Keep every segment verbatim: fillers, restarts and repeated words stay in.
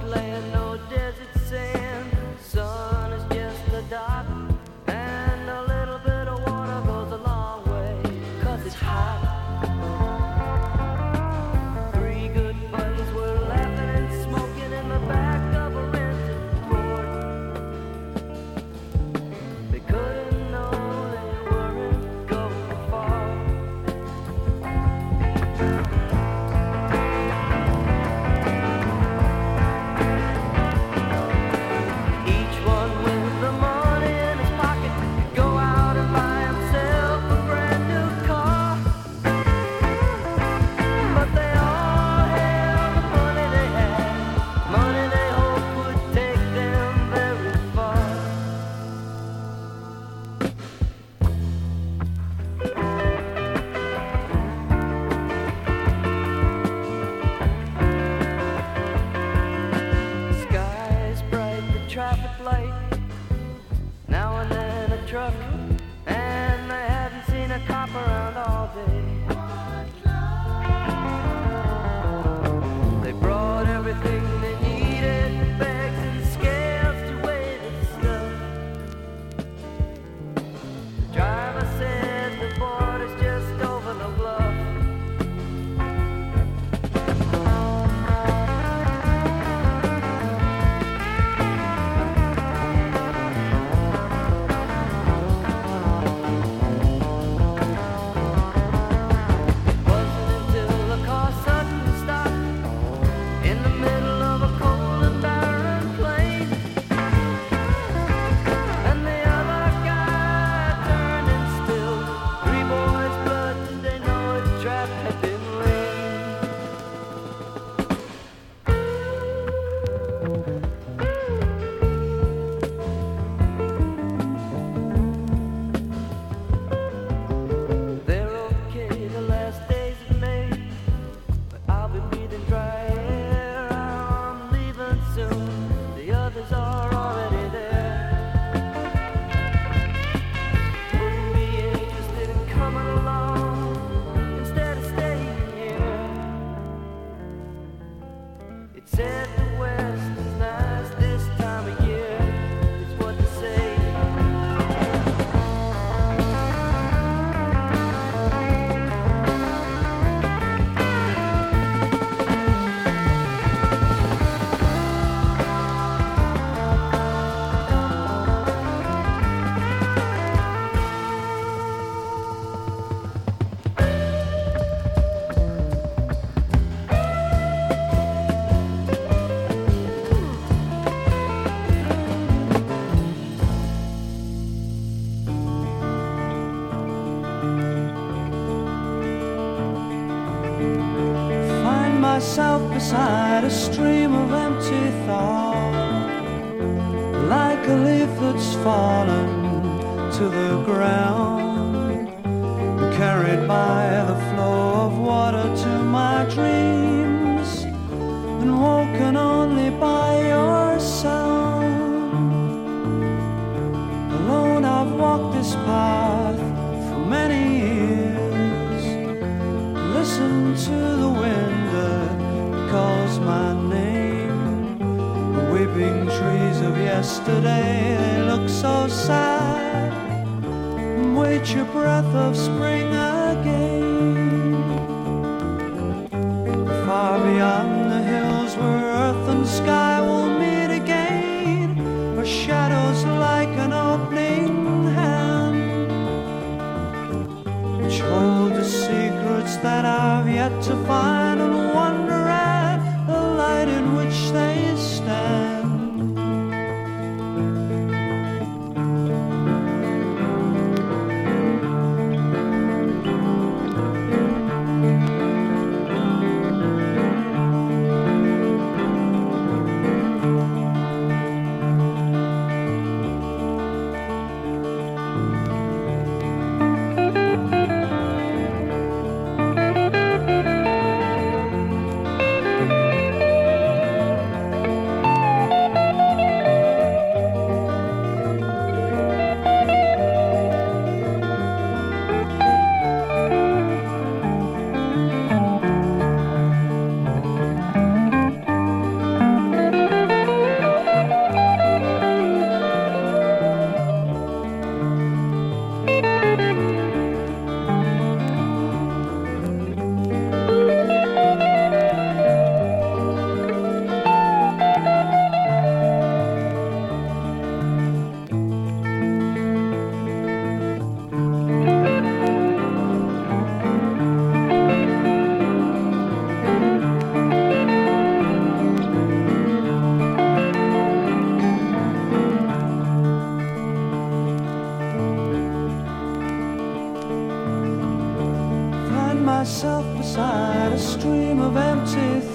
land, no desert sand. Sun is just a dot, and a little bit of water goes a long way, 'cause it's hot. Three good buddies were laughing and smoking in the back of a rented Ford. They couldn't know they weren't going far. Each one with the money in his pocket could go out and buy himself a brand new car. But they all held the money they had, money they hoped would take them very far. Sky's bright, the traffic light, now and then a truck, and they hadn't seen a cop around all day. They brought everything they needed, bags and scales to weigh the stuff. The driver said the border's just over the bluff. Wasn't until the car suddenly stopped in the middle of a cold and barren plain, and the other guy turned and spilled three boys' blood. They know a trap had been laid. They're okay the last days of May, but I'll be breathing dry air. I'm leaving soon, the others are already there. Wouldn't be interested in coming along instead of staying here. It said the West is nice this time of year, it's what they say. Find myself beside a stream of empty thought, like a leaf that's fallen to the ground, carried by the flow of water to my dreams, and woken only by your sound. Alone I've walked this path for many years, listen to the wind that calls my name. The weeping trees of yesterday, they look so sad, and wait your breath of spring again. Far beyond the hills where earth and sky will meet again, where shadows like an opening hand, which hold the secrets that I've yet to find, and wonder at the light in which they stand.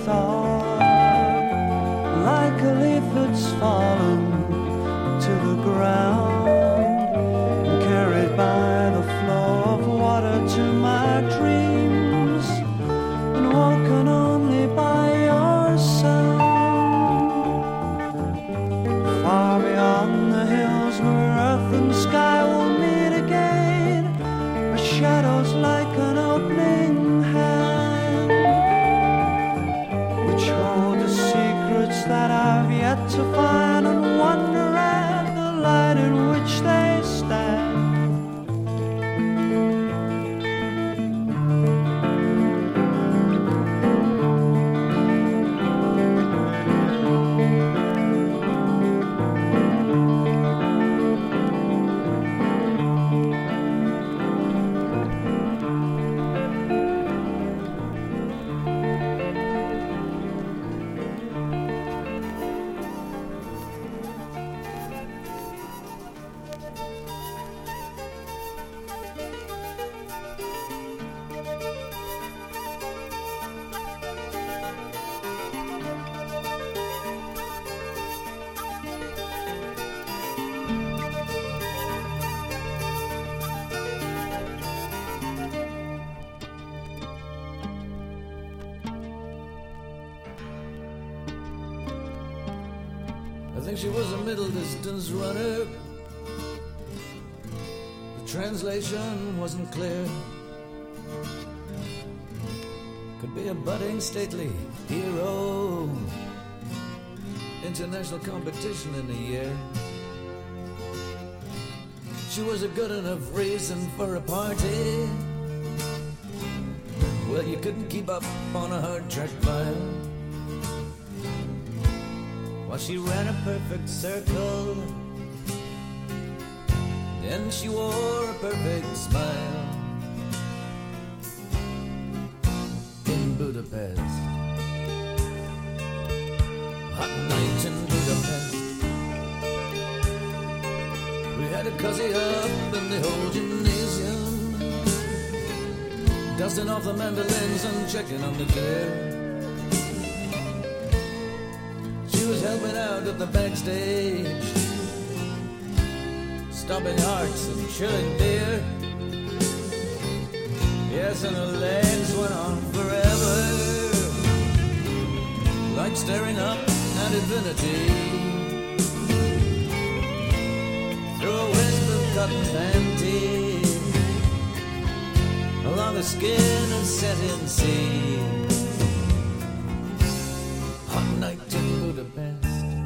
thought, like a leaf that's fallen to the ground, carried by the flow of water to my dreams, and woken only by your sound. Far beyond the hills where earth and sky will meet again, are shadows like an opening hand, which hold the secrets that I've yet to find, and wonder at the light in which they stand. I think she was a middle distance runner. The translation wasn't clear. Could be a budding stately hero. International competition in a year. She was a good enough reason for a party. Well, you couldn't keep up on a hard track mile. While she ran a perfect circle, and she wore a perfect smile. In Budapest, hot night in Budapest, we had a cozy up in the old gymnasium, dusting off the mandolins and checking on the gear. She was helping out at the backstage, stopping hearts and chilling beer. Yes, and her legs went on forever, like staring up at infinity. Through a wisp of cotton panty, along the skin of setting sea. Hot night in Budapest.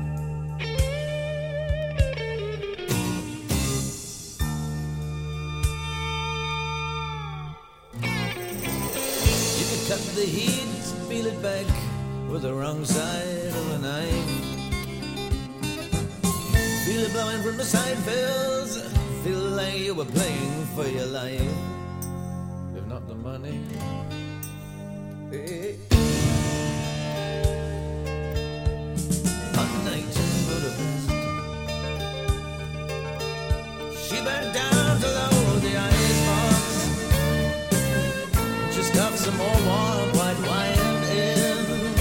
You could cut the heat, peel it back with the wrong side of a knife. Feel it blowing from the side fills, feel like you were playing for your life. If not the money, hey. She bent down to load the icebox. She stuffed some more warm white wine in,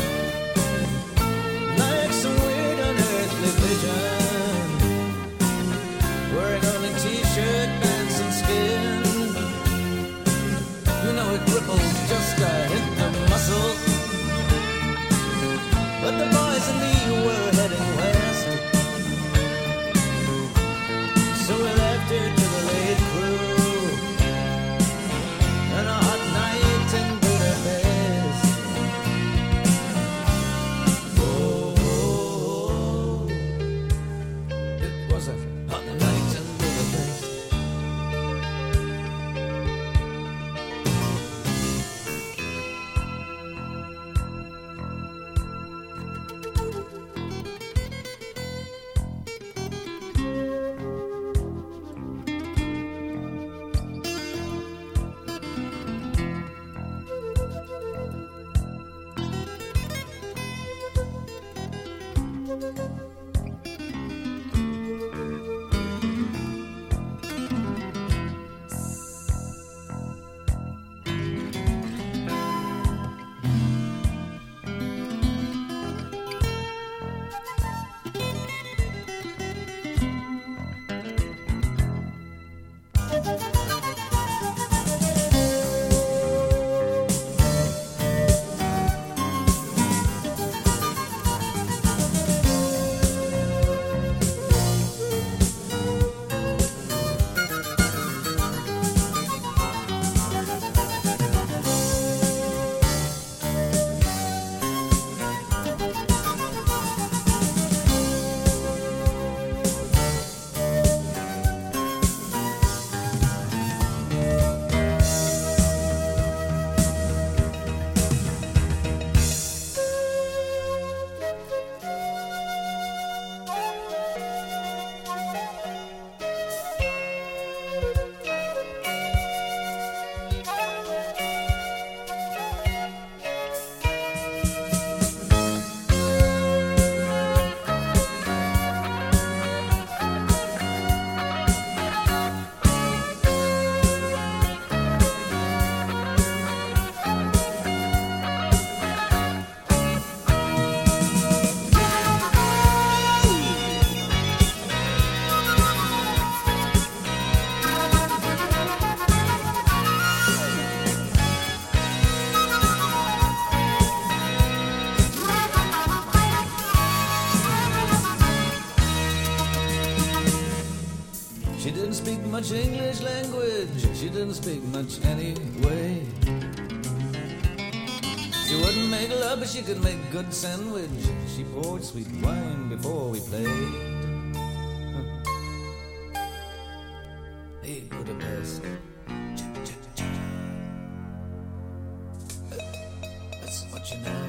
like some weird unearthly vision, wearing only t-shirt, pants and skin. You know it rippled just to hit the muscle, but the boys and me were heading west, so we left her to the late crew and a hot night in Budapest. Oh, oh, oh. It was a hot night in Budapest. speak much English language. She didn't speak much anyway. She wouldn't make love, but she could make good sandwich. She poured sweet wine before we played. Hey, Budapest. That's what you know.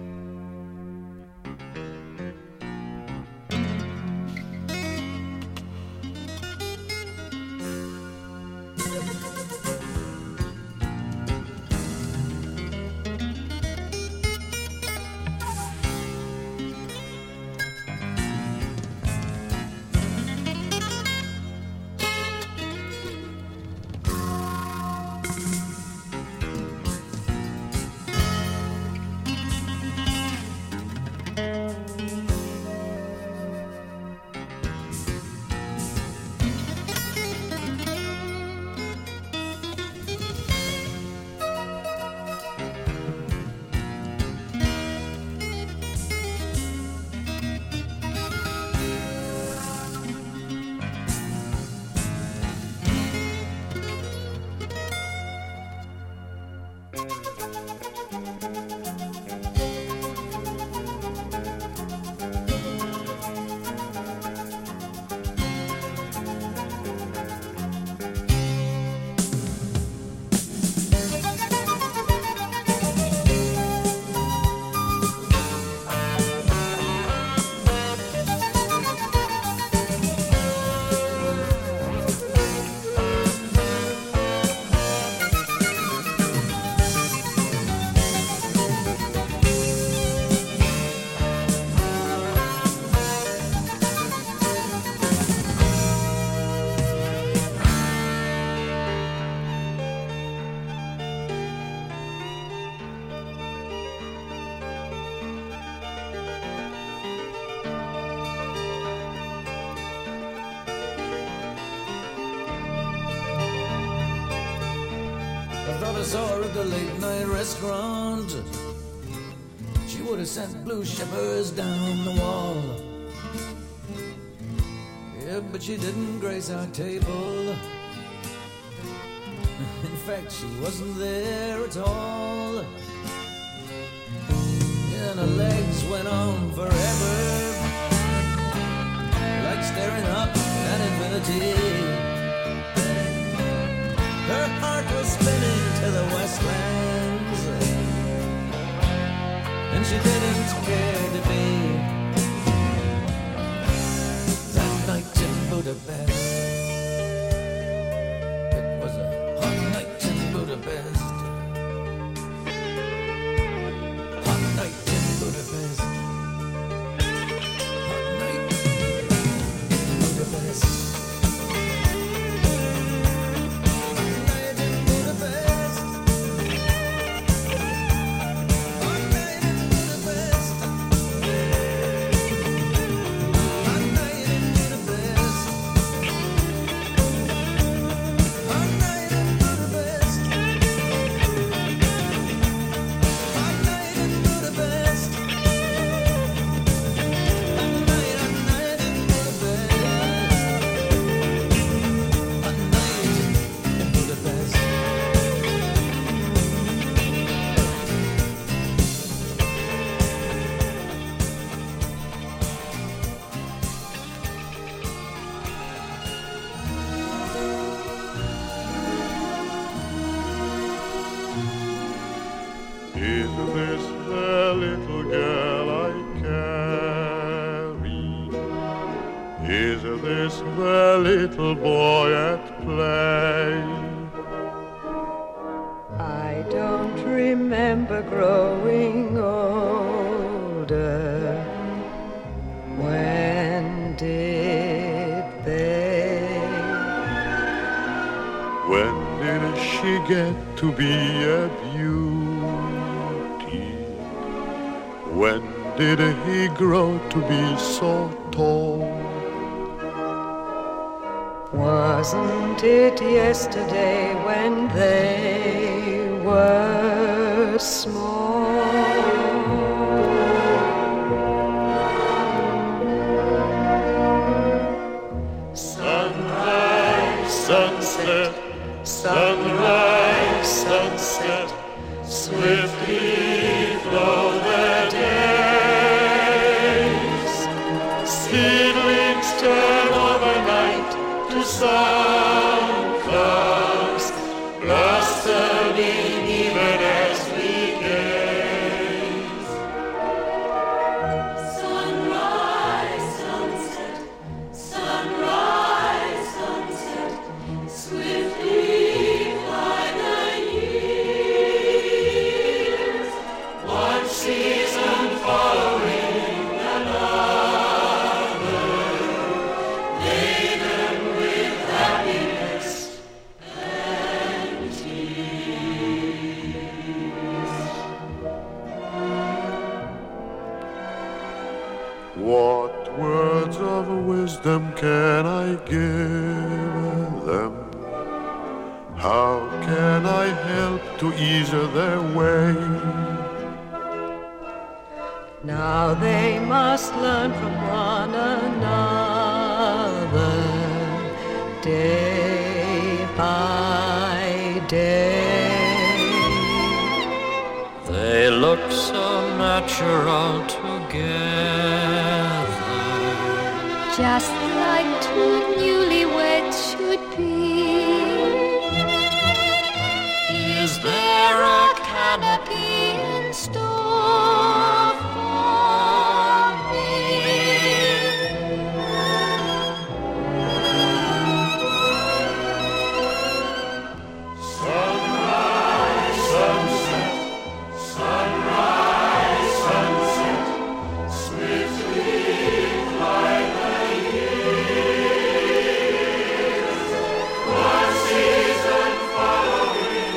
Saw her at the late night restaurant. She would have sent blue shivers down the wall. Yeah, but she didn't grace our table. In fact, she wasn't there at all. And her legs went on forever, like staring up at infinity. Her heart was spinning to the westlands, and she didn't care to be. That night in Budapest, it was a hot night in Budapest. Hot night in Budapest. Hot night in Budapest. Little boy at play. I don't remember growing older. When did they? When did she get to be a beauty? When did he grow to be so tall? Wasn't it yesterday when they were small? Sunrise, sunset, sunrise, sunset, swiftly flow the days. Seedlings turn overnight to sunflowers, blossoming even as we gaze. Sunrise, sunset, sunrise, sunset, swiftly fly the years. One season following another, laden with happiness and tears. What words of wisdom can I give them? How can I help to ease their way? Now they must learn from one another, day by day. They look so natural together, Just like two newlyweds should be. Is there a canopy in store for me? Sunrise, sunset, sunrise, sunset, swiftly fly the years. One season following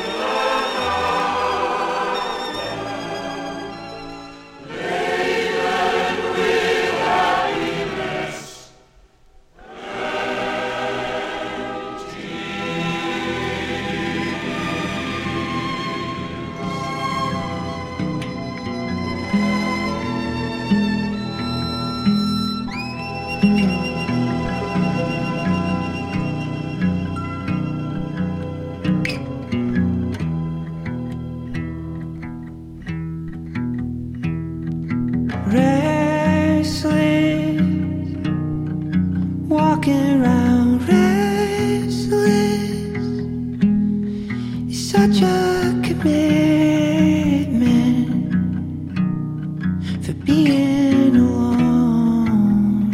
another, laden with happiness and Restless, walking around restless. It's such a commitment for being alone.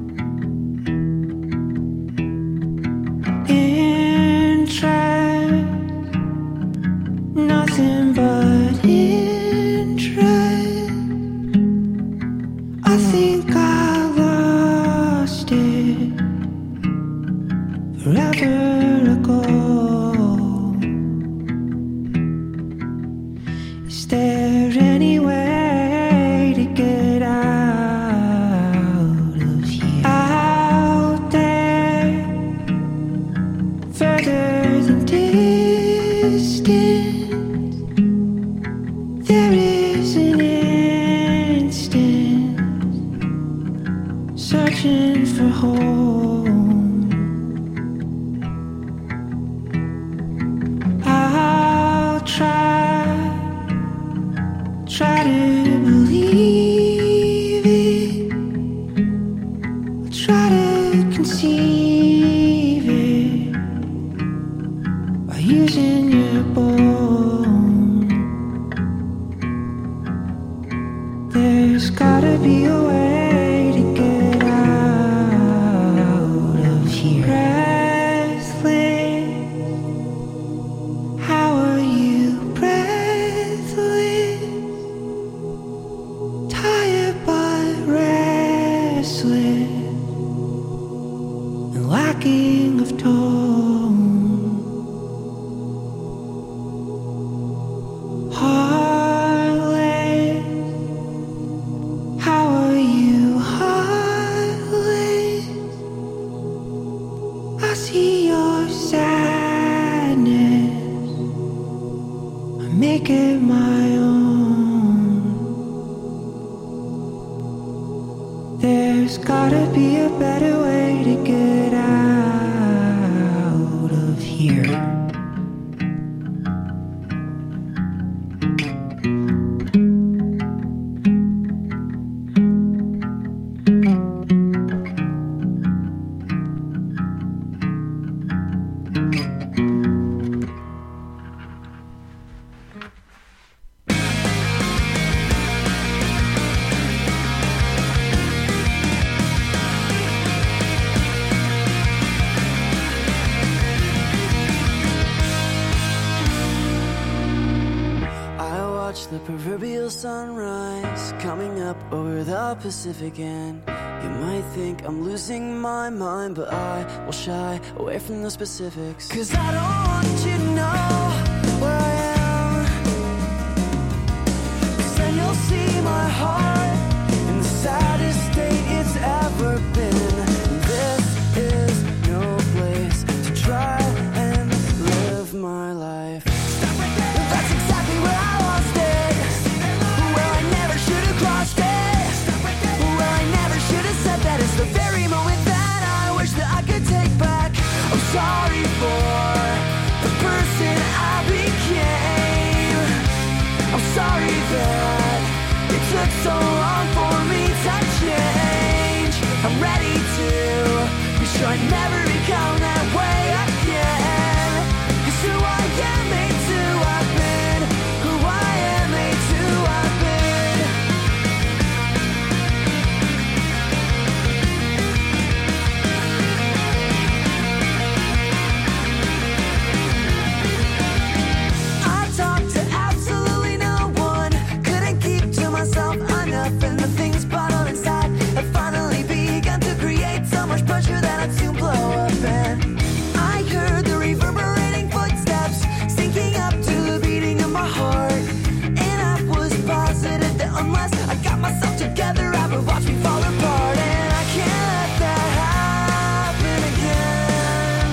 Interest, nothing but interest. I think I lost it forever ago. Is there any way to get out of here? Out there, further than distance, there is an instant searching for home. I'll try, try to believe it. I'll try to conceive it by using your bone. There's gotta be a way to get out of here. Breathless, how are you breathless? Tired but restless and lacking of tone. Heartless, how are you heartless? I see your sadness, I make it my own. There's gotta be a better way to get out of here. sunrise coming up over the Pacific, and you might think I'm losing my mind, but I will shy away from the specifics, 'cause I don't want you to know where I am, 'cause then you'll see my heart in the saddest state it's ever been. This is no place to try and live my life. That's exactly where I lost it, where I never should have crossed it, where I never should have said that. It's the very moment that I wish that I could take back. I'm sorry for the person I became. I'm sorry that it took so long for me to change. I'm ready to be sure I never become that way again. 'Cause who I am ain't who I've been. Who I am ain't who I've been. I talked to absolutely no one, couldn't keep to myself enough, and the things bottled inside have finally begun to create so much pressure that I'd soon blow up. And I heard the reverberating footsteps sinking up to the beating of my heart, and I was positive that unless I got myself together I would watch me fall apart. And I can't let that happen again,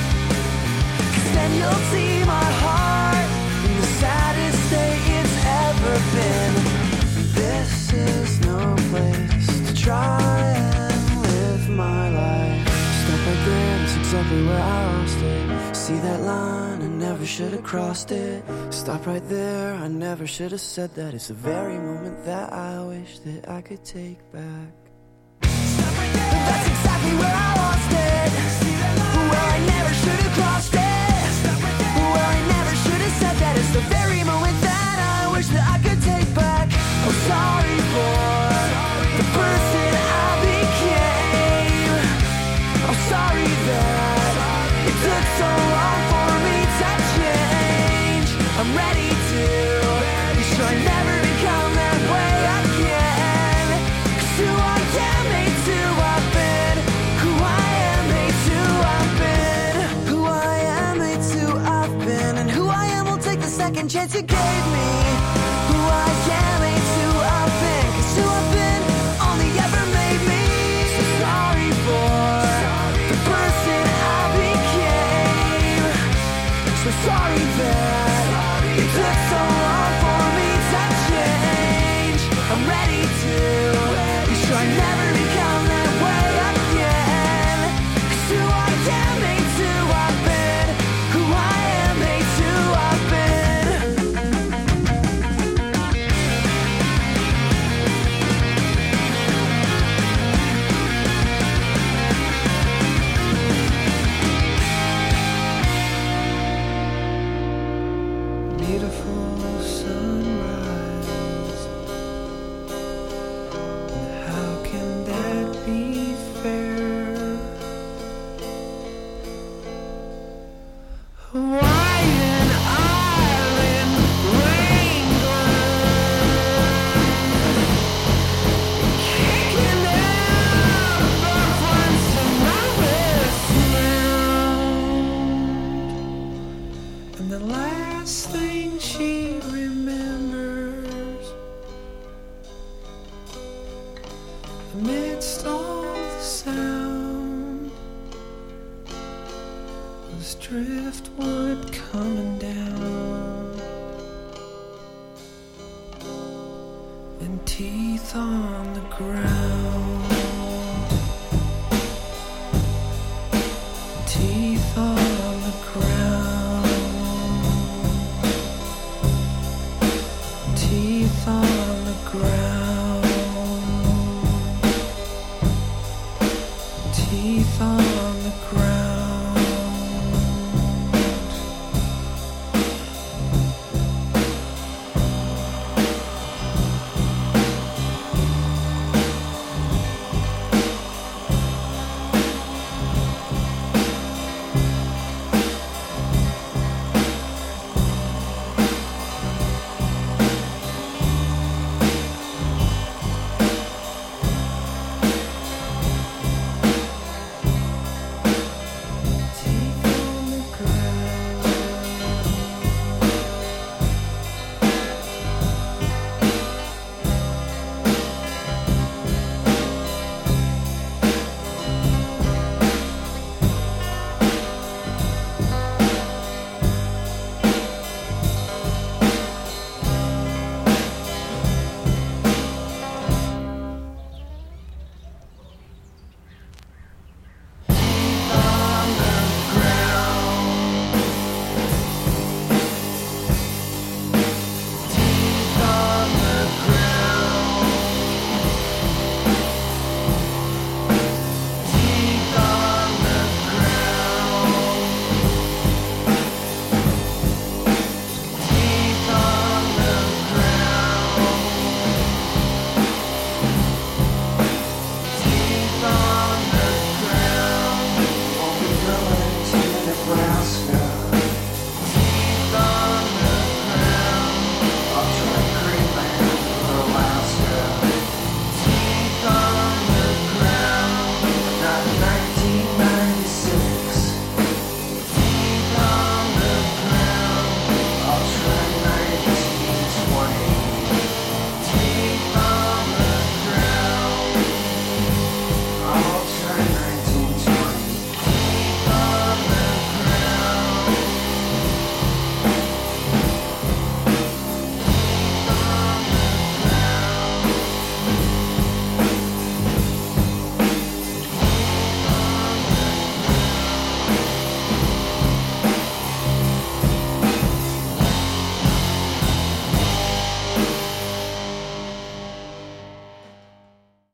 'cause then you'll see my heart in the saddest state it's ever been. This is no place to try and live my life. Stop right there, that's exactly where I lost it. See that line, I never should have crossed it. Stop right there, I never should have said that. It's the very moment that I wish that I could take back. That's exactly where I lost it, where I never should have crossed it, where I never should have said that. It's the very moment that I wish that I could take back. I'm sorry for the person I became. I'm sorry that it took so long for me to change. I'm ready to be sure I never become that way again. 'Cause who I am ain't who I've been. Who I am ain't who I've been. Who I am ain't who I've been. And who I am will take the second chance you gave me. Who I am ain't who I've been. 'Cause who I've been only ever made me. So sorry for the person I became. So sorry that it took so long for me to change. I'm ready to be sure I never become that way again. 'Cause who I am ain't who I've been. Who I am ain't who I've been. Beautiful sunrise. How can that be fair? Hawaiian island wrangler, kicking out the fronts of my west sound. And the last thing she remembers, amidst all the sound, was driftwood coming down, and teeth on the ground, teeth on the ground, teeth on the ground, teeth on the ground.